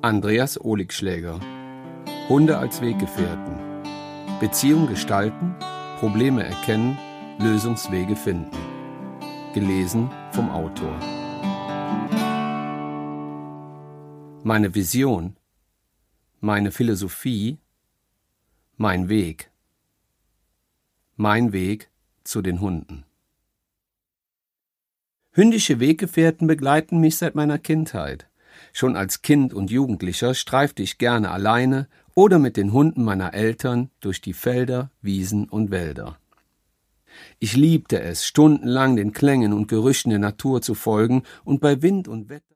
Andreas Oligschläger. Hunde als Weggefährten. Beziehung gestalten, Probleme erkennen, Lösungswege finden. Gelesen vom Autor. Meine Vision, meine Philosophie, mein Weg. Mein Weg zu den Hunden. Hündische Weggefährten begleiten mich seit meiner Kindheit. Schon als Kind und Jugendlicher streifte ich gerne alleine oder mit den Hunden meiner Eltern durch die Felder, Wiesen und Wälder. Ich liebte es, stundenlang den Klängen und Gerüchen der Natur zu folgen und bei Wind und Wetter